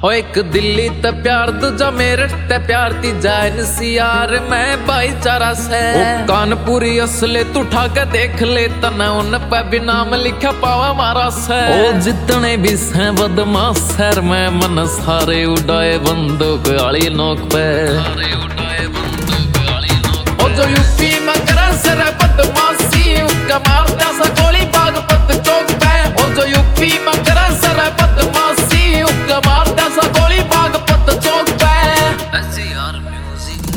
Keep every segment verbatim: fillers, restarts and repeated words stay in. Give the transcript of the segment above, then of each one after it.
ओ एक दिल्ली ते प्यार दूजा मेरठ ते प्यार तीजा एनसीआर में भाईचारा से। ओ कानपुरी असले तू उठा के देख ले तना उन पे भी नाम लिखा पावा मारा से। ओ जितने भी से बदमाश शहर में मन सारे उड़ाए बंदूक आली नोक पे। ओ जो यूपी में करे सर बदमाशी उसका मारता सा गोली बागपत चौक पे। ओ जो यूपी में करे सर बदमाशी उसका मारता सा गोली बागपत चौक पे। NCR music.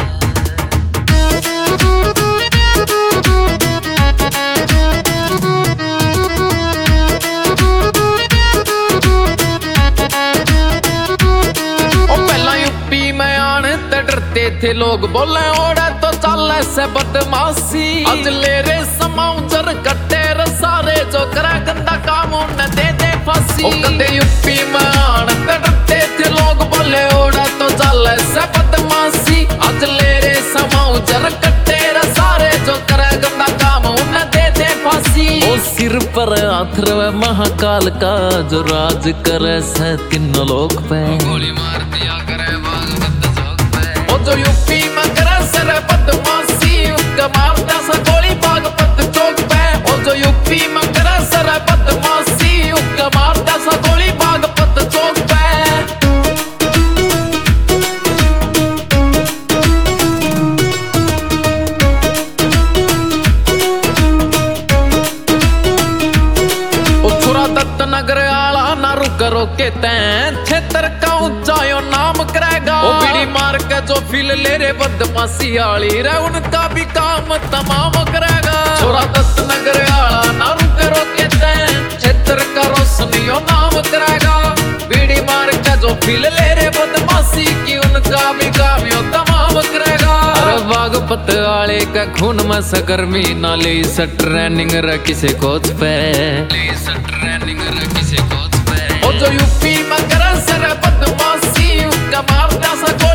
ओ पहला यूपी में आने ते डरते थे लोग बोले ओड़ा तो चल से बदमाशी। आज ले रे समाउजर कट्टे रे सारे जो करे गंदा काम उन्हें दे दे फांसी। ओ कदे यूपी में आने ते डरते थे लोग बोले ओड़ा तो चल से बदमाशी। आज ले रे समाउजर कट्टे रे सारे जो करे गंदा काम उन्हें दे दे फांसी। ओ सिर पर हाथ रवे महाकाल का जो राज करे से तीनों लोग पे। गोली मार दिया करे बागपत चौक पे। ओ जो यूपी में करे सर बदमाशी उसका मारता सा गोली बागपत चौक पे। ओ जो यूपी में करे सर बदमाशी उसका मारता सा गोली बागपत चौक पे। दत्त नगर आला ना रुक रोके तैं क्षेत्र का ऊंचायो नाम करेगा। ओ बीड़ी मार के जो फील ले रे बदमाशी आली रे उनका भी काम तमाम करेगा। छोरा दत्त नगर आला ना रुक रोके तैं क्षेत्र का रोशनियो नाम करेगा। बीड़ी मार के जो फील ले रे बदमाशी की उनका भी काम यो तमाम करेगा। अरे बागपत आले का खून में सकर्मी ना ले स ट्रेनिंग रे किसे कोच पे। ओ जो यूपी में करे सर बदमाशी उसका मारता सा